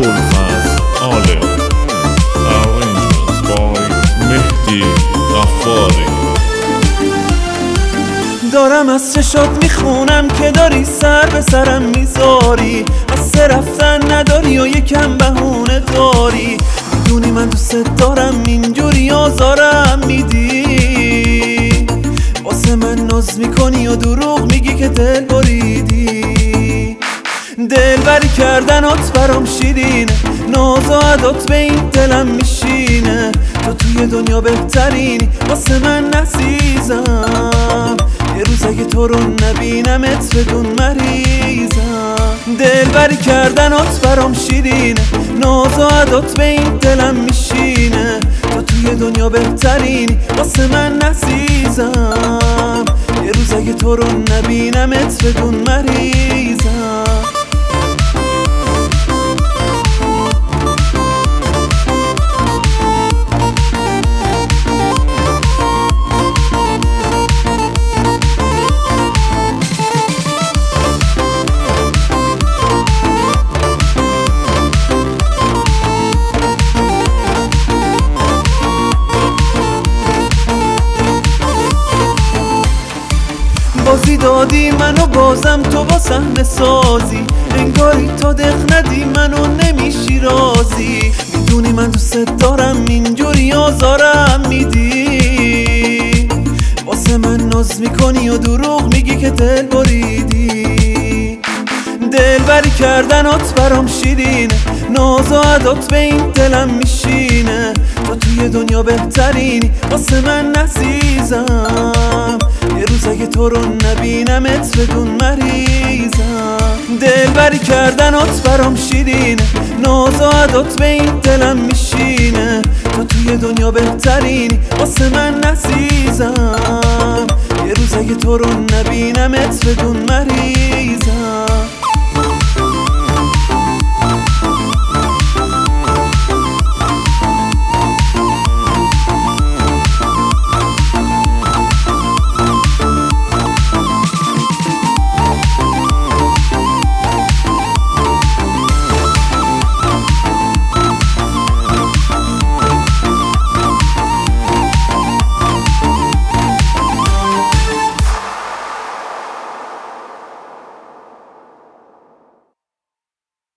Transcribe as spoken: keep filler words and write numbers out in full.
ابوالفضل عالم. Arrangements by مهدی غفاری. دارم از چشات میخونم که داری سر به سرم میذاری، از سه رفتن نداری و یکم بهونه داری. میدونی من دوست دارم اینجوری آزارم میدی، واسه من ناز میکنی و دروغ میگی که دل بریدی. دل بری کردنات برام شیرینه، ناز و عدات به این دلم میشینه. تو توی دنیا بهترینی واسه من عزیزم، یه روز اگه تو رو نبینمت بدون مریضم. دل بری کردنات برام شیرینه، ناز و عدات به این دلم میشینه. تو توی دنیا بهترینی واسه من عزیزم، یه روز اگه تو رو نبینمت بدون مریضم. بازی دادی منو بازم تو با صحنه سازی، انگاری تو دق ندی منو نمیشی رازی. میدونی من دوست دارم اینجوری آزارم میدی، واسه من ناز میکنی و دروغ میگی که دل بریدی. دل بری کردنات برام شیرینه، ناز و عدات به این دلم میشینه. تو توی دنیا بهترینی واسه من عزیزم، یه روز اگه تو رو نبینمت بدون مریضم. دل بری کردنات برام شیرینه، ناز و عدات به این دلم میشینه. تو توی دنیا بهترینی واسه من عزیزم، یه روز اگه تو رو نبینمت بدون مریضم.